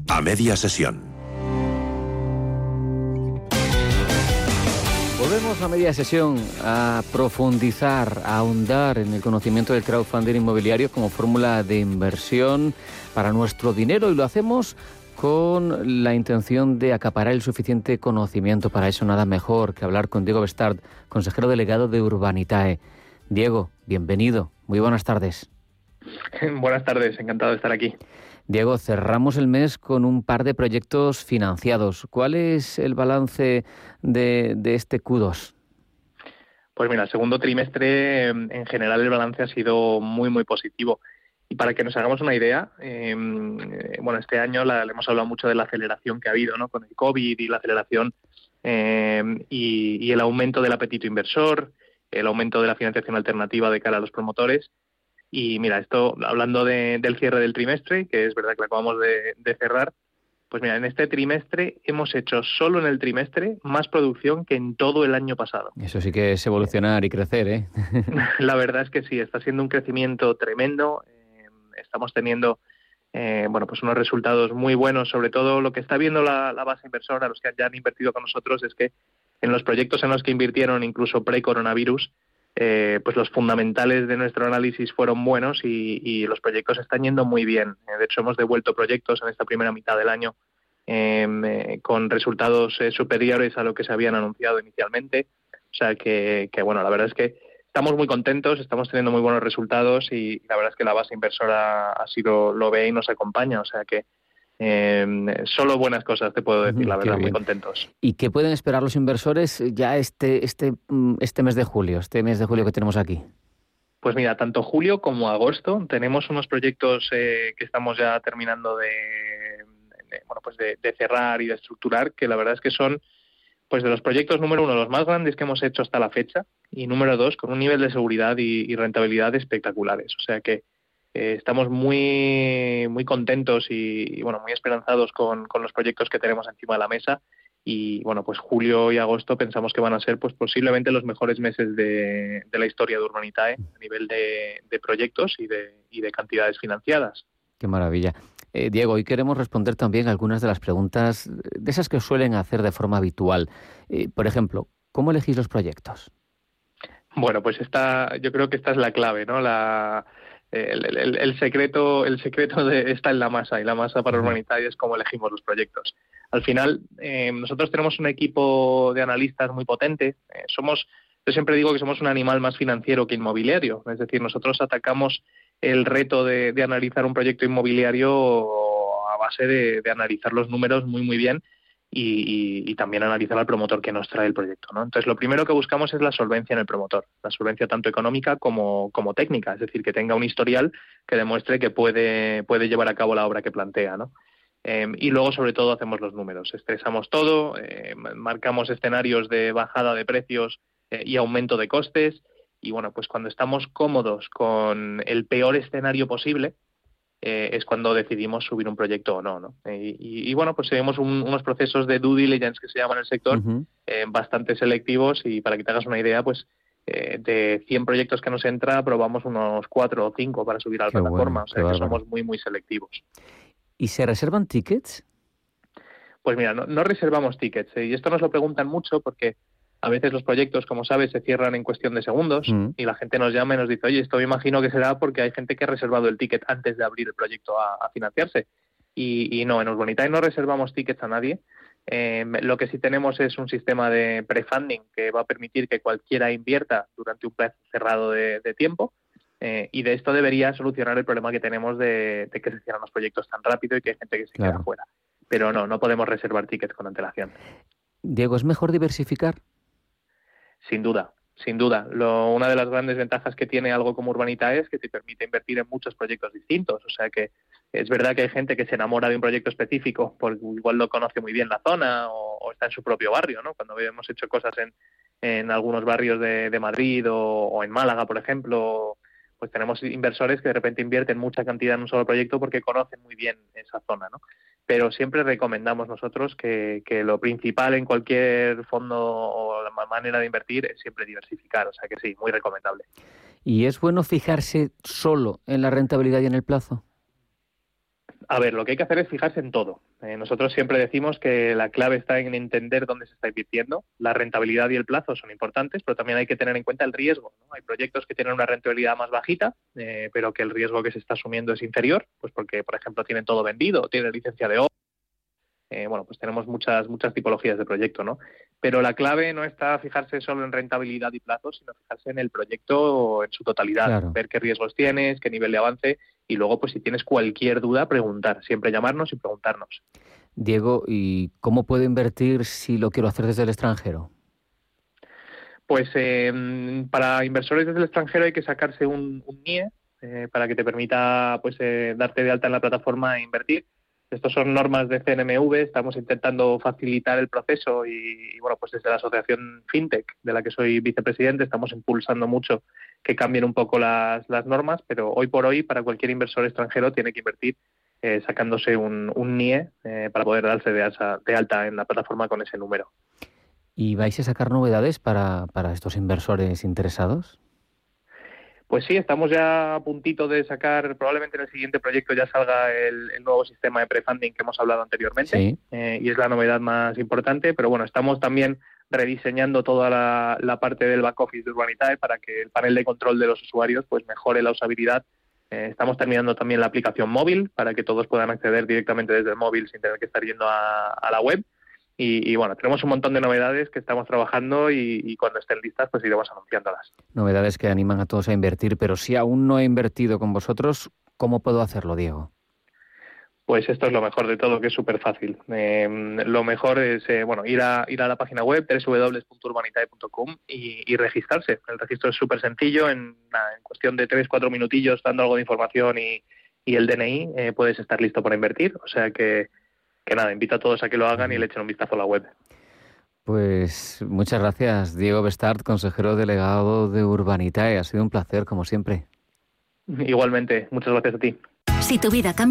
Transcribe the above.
A media sesión. Volvemos a media sesión a profundizar, a ahondar en el conocimiento del crowdfunding inmobiliario como fórmula de inversión para nuestro dinero, y lo hacemos con la intención de acaparar el suficiente conocimiento. Para eso nada mejor que hablar con Diego Bestart, consejero delegado de Urbanitae. Diego, bienvenido. Muy buenas tardes. Buenas tardes, encantado de estar aquí. Diego, cerramos el mes con un par de proyectos financiados. ¿Cuál es el balance de este Q2? Pues mira, el segundo trimestre, en general, el balance ha sido muy, muy positivo. Y para que nos hagamos una idea, este año le hemos hablado mucho de la aceleración que ha habido, ¿no? Con el COVID y la aceleración y el aumento del apetito inversor, el aumento de la financiación alternativa de cara a los promotores. Y mira, esto hablando del cierre del trimestre, que es verdad que lo acabamos de cerrar, pues mira, en este trimestre hemos hecho solo en el trimestre más producción que en todo el año pasado. Eso sí que es evolucionar y crecer, ¿eh? La verdad es que sí, está siendo un crecimiento tremendo. Estamos teniendo pues unos resultados muy buenos. Sobre todo lo que está viendo la base inversora, los que ya han invertido con nosotros, es que en los proyectos en los que invirtieron incluso pre-coronavirus, pues los fundamentales de nuestro análisis fueron buenos y los proyectos están yendo muy bien. De hecho, hemos devuelto proyectos en esta primera mitad del año con resultados superiores a lo que se habían anunciado inicialmente. O sea que la verdad es que estamos muy contentos, estamos teniendo muy buenos resultados y la verdad es que la base inversora así lo ve y nos acompaña. O sea que solo buenas cosas te puedo decir, la verdad, muy contentos. ¿Y qué pueden esperar los inversores ya este mes de julio, que tenemos aquí? Pues mira, tanto julio como agosto tenemos unos proyectos que estamos ya terminando de cerrar y de estructurar, que la verdad es que son pues de los proyectos, número uno, los más grandes que hemos hecho hasta la fecha, y número dos, con un nivel de seguridad y rentabilidad espectaculares. O sea que estamos muy muy contentos y muy esperanzados con los proyectos que tenemos encima de la mesa. Y pues julio y agosto pensamos que van a ser pues posiblemente los mejores meses de la historia de Urbanitae a nivel de proyectos y de cantidades financiadas. Qué maravilla. Diego, hoy queremos responder también algunas de las preguntas de esas que os suelen hacer de forma habitual. Por ejemplo, ¿cómo elegís los proyectos? Bueno, pues yo creo que esta es la clave, ¿no? El secreto está en la masa, y la masa para Urbanitae es cómo elegimos los proyectos. Al final, nosotros tenemos un equipo de analistas muy potente. Yo siempre digo que somos un animal más financiero que inmobiliario. Es decir, nosotros atacamos el reto de analizar un proyecto inmobiliario a base de analizar los números muy, muy bien y también analizar al promotor que nos trae el proyecto, ¿no? Entonces, lo primero que buscamos es la solvencia en el promotor, la solvencia tanto económica como técnica, es decir, que tenga un historial que demuestre que puede llevar a cabo la obra que plantea, ¿no? Y luego, sobre todo, hacemos los números, estresamos todo, marcamos escenarios de bajada de precios y aumento de costes, y pues cuando estamos cómodos con el peor escenario posible, es cuando decidimos subir un proyecto o no, ¿no? Pues seguimos unos procesos de due diligence que se llaman en el sector, bastante selectivos, y para que te hagas una idea, pues de 100 proyectos que nos entra, probamos unos 4 o 5 para subir a la plataforma, o sea que somos muy, muy selectivos. ¿Y se reservan tickets? Pues mira, no reservamos tickets, y esto nos lo preguntan mucho porque a veces los proyectos, como sabes, se cierran en cuestión de segundos y la gente nos llama y nos dice, oye, esto me imagino que será porque hay gente que ha reservado el ticket antes de abrir el proyecto a financiarse. Y no, en Urbanitae no reservamos tickets a nadie. Lo que sí tenemos es un sistema de pre-funding que va a permitir que cualquiera invierta durante un plazo cerrado de tiempo, y de esto debería solucionar el problema que tenemos de que se cierran los proyectos tan rápido y que hay gente que se queda fuera. Pero no podemos reservar tickets con antelación. Diego, ¿es mejor diversificar? Sin duda. Una de las grandes ventajas que tiene algo como Urbanitae es que te permite invertir en muchos proyectos distintos. O sea que es verdad que hay gente que se enamora de un proyecto específico porque igual lo conoce muy bien la zona o está en su propio barrio, ¿no? Cuando hemos hecho cosas en algunos barrios de Madrid o en Málaga, por ejemplo, pues tenemos inversores que de repente invierten mucha cantidad en un solo proyecto porque conocen muy bien esa zona, ¿no? Pero siempre recomendamos nosotros que lo principal en cualquier fondo o la manera de invertir es siempre diversificar, o sea que sí, muy recomendable. ¿Y es bueno fijarse solo en la rentabilidad y en el plazo? A ver, lo que hay que hacer es fijarse en todo. Nosotros siempre decimos que la clave está en entender dónde se está invirtiendo. La rentabilidad y el plazo son importantes, pero también hay que tener en cuenta el riesgo, ¿no? Hay proyectos que tienen una rentabilidad más bajita, pero que el riesgo que se está asumiendo es inferior, pues porque, por ejemplo, tienen todo vendido, o tienen licencia de obra. Pues tenemos muchas tipologías de proyecto, ¿no? Pero la clave no está fijarse solo en rentabilidad y plazo, sino fijarse en el proyecto en su totalidad, Claro. ver qué riesgos tienes, qué nivel de avance, y luego, pues si tienes cualquier duda, preguntar, siempre llamarnos y preguntarnos. Diego, ¿y cómo puedo invertir si lo quiero hacer desde el extranjero? Pues para inversores desde el extranjero hay que sacarse un NIE para que te permita pues darte de alta en la plataforma e invertir. Estos son normas de CNMV, estamos intentando facilitar el proceso y bueno, pues desde la asociación FinTech, de la que soy vicepresidente, estamos impulsando mucho que cambien un poco las normas, pero hoy por hoy para cualquier inversor extranjero tiene que invertir sacándose un NIE para poder darse de alta en la plataforma con ese número. ¿Y vais a sacar novedades para estos inversores interesados? Pues sí, estamos ya a puntito de sacar, probablemente en el siguiente proyecto ya salga el nuevo sistema de prefunding que hemos hablado anteriormente, Sí. Y es la novedad más importante, pero bueno, estamos también rediseñando toda la parte del back office de Urbanitae para que el panel de control de los usuarios pues mejore la usabilidad. Estamos terminando también la aplicación móvil para que todos puedan acceder directamente desde el móvil sin tener que estar yendo a la web. Y bueno, tenemos un montón de novedades que estamos trabajando y cuando estén listas pues iremos anunciándolas. Novedades que animan a todos a invertir, pero si aún no he invertido con vosotros, ¿cómo puedo hacerlo, Diego? Pues esto es lo mejor de todo, que es súper fácil. Lo mejor es ir a la página web www.urbanitae.com y registrarse. El registro es súper sencillo, en cuestión de 3-4 minutillos dando algo de información y el DNI puedes estar listo para invertir. O sea que nada, invito a todos a que lo hagan y le echen un vistazo a la web. Pues muchas gracias, Diego Bestart, consejero delegado de Urbanitae. Ha sido un placer, como siempre. Igualmente, muchas gracias a ti. Si tu vida cambia